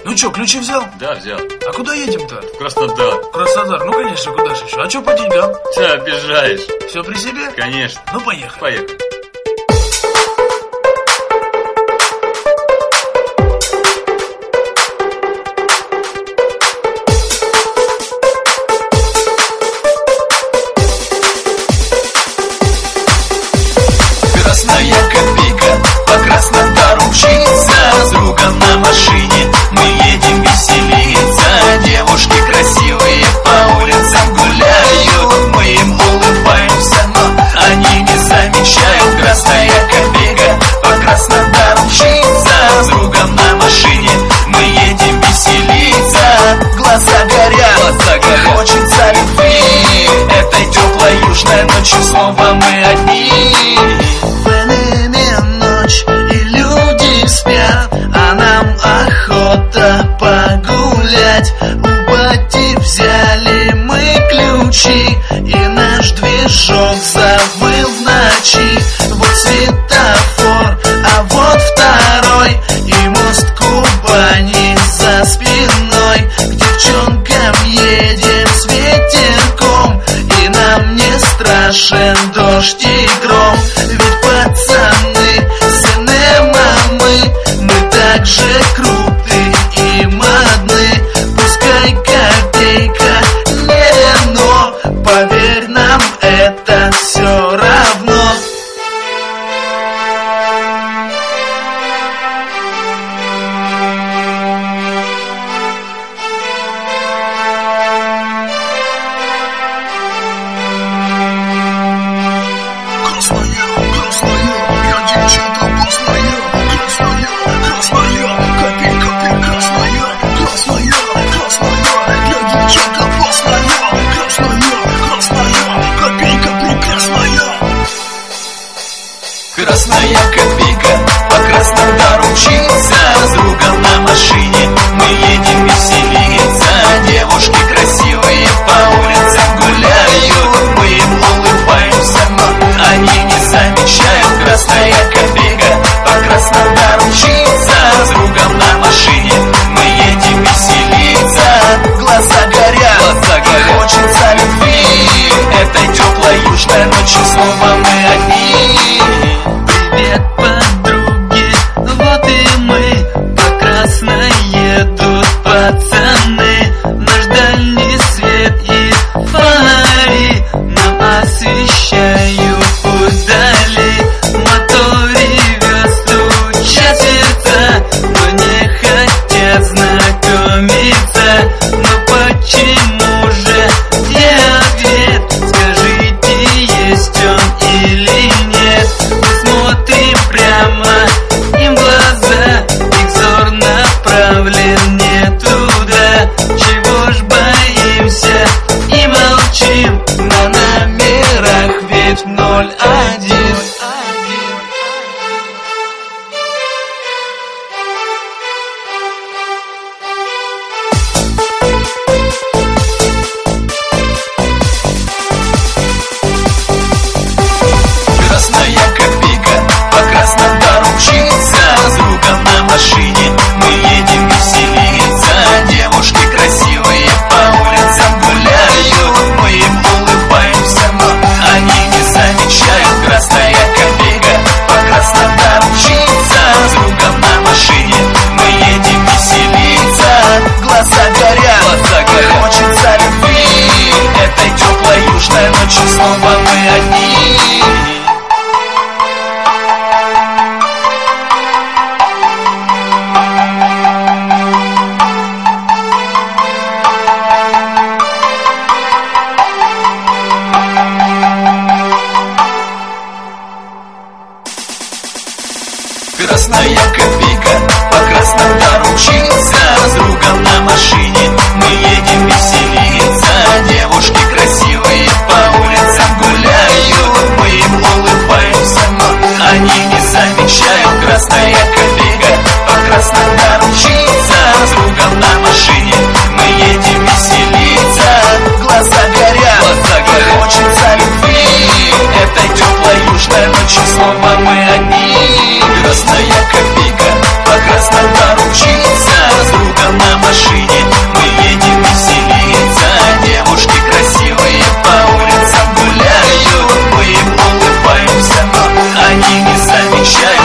Ну чё, ключи взял? Да, взял. А куда едем-то? В Краснодар. Краснодар, ну конечно, куда же еще? А чё по деньгам? Ты обижаешь. Все при себе? Конечно. Ну поехали. Поехали. Красная копейка по Краснодару мчится, с другом на машине мы едем веселиться. Девушки красивые по улицам гуляют, мы им улыбаемся, но они не замечают. Красная копейка по Краснодару мчится, с другом на машине мы едем веселиться. Глаза горят, хочется любви, этой теплой южной ночью снова мы одни. И люди спят, а нам охота погулять. У бати взяли мы ключи, и наш движок завыл в ночи. Вот светофор, а вот второй, и мост Кубани за спиной. К девчонкам едем с ветерком, и нам не страшен дождь и гром. Ведь пацаны мы так же круты и модны. Пускай копейка не вино, поверь нам, это все равно. Красная копейка по Краснодару мчится, с другом на машине мы едем веселиться. Девушки красивые по улицам гуляют, мы им улыбаемся, но они не замечают. Красная копейка по Краснодару мчится, с другом на машине мы едем веселиться. Глаза горят, хочется любви, этой теплой южной ночью снова мы одни. Привет, подруги, вот и мы, по красной едут пацаны. Наш дальний свет и фонари нам освещают путь дали. Мотор ревет, стучат сердца, но не хотят знакомиться. Но почему же, где ответ? Скажите, есть он или нет? Смотрим прямо им в глаза, их взор направлен не туда. Чего ж боимся и молчим, на номерах ведь 01. Красная копейка по Краснодару мчится, с другом на машине мы едем веселиться. Девушки красивые по улицам гуляют, мы им улыбаемся, но они не замечают. Красная копейка по Краснодару мчится, с другом на машине мы едем веселиться. Глаза горят, хочется любви, этой теплой южной ночью снова мы одни. Красная копейка по Краснодару мчится, с другом на машине мы едем веселиться. Девушки красивые по улицам гуляют, мы им улыбаемся, но они не замечают. Красная копейка по Краснодару мчится, с другом на машине мы едем веселиться. Глаза горят, хочется любви, этой теплой южной ночью снова мы одни. Красная копейка по Краснодару мчится, с другом счастье.